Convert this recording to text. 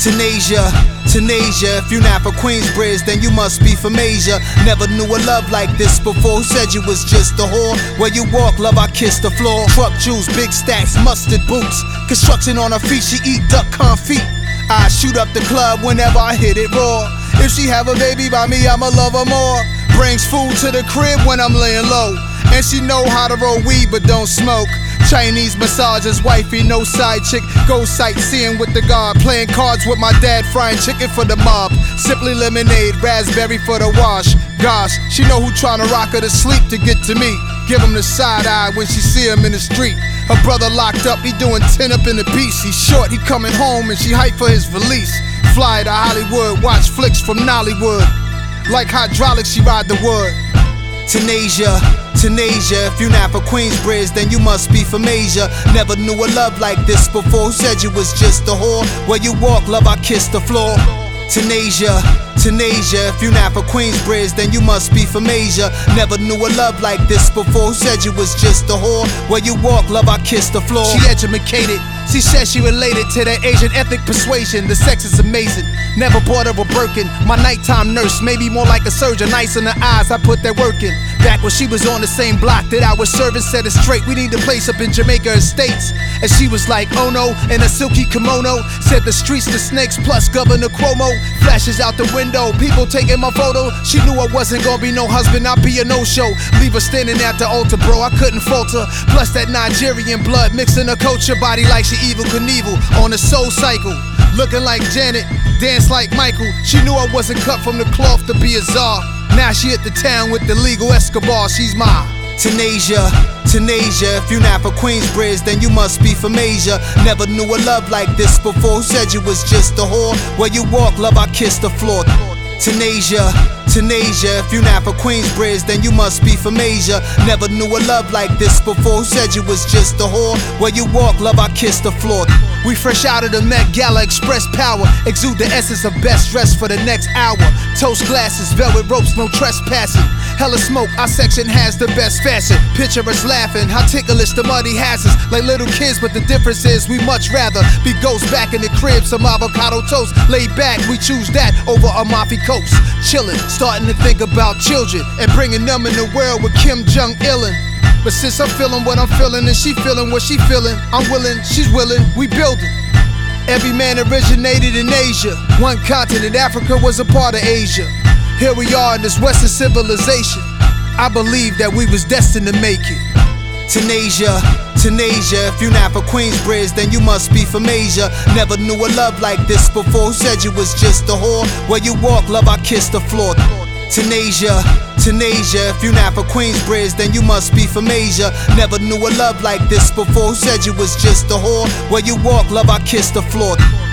Tanasia, Tanasia, if you not from Queensbridge, then you must be from Asia. Never knew a love like this before. Who said you was just a whore? Where you walk, love, I kiss the floor. Truck juice, big stacks, mustard boots. Construction on her feet, she eat duck confit. I shoot up the club whenever I hit it raw. If she have a baby by me, I'ma love her more. Brings food to the crib when I'm laying low. And she know how to roll weed but don't smoke. Chinese massages, wifey, no side chick. Go sightseeing with the guard. Playing cards with my dad, frying chicken for the mob. Simply lemonade, raspberry for the wash. Gosh, she know who tryna rock her to sleep to get to me. Give him the side eye when she see him in the street. Her brother locked up, he doing 10 up in the piece. He's short, he coming home and she hype for his release. Fly to Hollywood, watch flicks from Nollywood. Like hydraulics, she ride the wood. Tanasia, Tanasia, if you not from Queensbridge, then you must be from Asia. Never knew a love like this before. Who said you was just a whore? Where you walk, love, I kiss the floor. Tanasia, Tanasia, if you not from Queensbridge, then you must be from Asia. Never knew a love like this before. Who said you was just a whore? Where you walk, love, I kiss the floor. She educated, she said she related to the Asian ethnic persuasion. The sex is amazing, never bought her a Birkin. My nighttime nurse, maybe more like a surgeon. Ice in the eyes, I put that work in. Back when she was on the same block that I was serving, set it straight. We need a place up in Jamaica Estates. And she was like, oh no, in a silky kimono. Said the streets, the snakes, plus Governor Cuomo. Flashes out the window, people taking my photo. She knew I wasn't gonna be no husband, I'd be a no-show. Leave her standing at the altar, bro, I couldn't falter. Plus that Nigerian blood mixing her culture. Body like she Evel Knievel on a soul cycle. Looking like Janet, dance like Michael. She knew I wasn't cut from the cloth to be a czar. Now she hit the town with the legal Escobar, she's my Tanasia, Tanasia, if you not from Queensbridge, then you must be from Asia. Never knew a love like this before. Who said you was just a whore? Where you walk, love, I kiss the floor. Tanasia, Tanasia, if you not from Queensbridge, then you must be from Asia. Never knew a love like this before. Who said you was just a whore? Where you walk, love, I kiss the floor. We fresh out of the Met Gala, express power. Exude the essence of best dress for the next hour. Toast glasses, velvet ropes, no trespassing. Hella smoke, our section has the best fashion. Picture us laughing, how ticklish the muddy has us. Like little kids, but the difference is we much rather be ghosts back in the crib, some avocado toast. Laid back, we choose that over Amalfi Coast. Chillin', starting to think about children and bringing them in the world with Kim Jong-ilin. But since I'm feeling what I'm feeling and she feeling what she feeling, I'm willing, she's willing, we building. Every man originated in Asia. One continent, Africa was a part of Asia. Here we are in this Western civilization. I believe that we was destined to make it. Tanasia, Tanasia, if you not from Queensbridge, then you must be from Asia. Never knew a love like this before. Who said you was just a whore? Where you walk, love, I kiss the floor. Tanasia, Tanasia, if you not from Queensbridge, then you must be from Asia. Never knew a love like this before. Who said you was just a whore? Where you walk, love, I kiss the floor.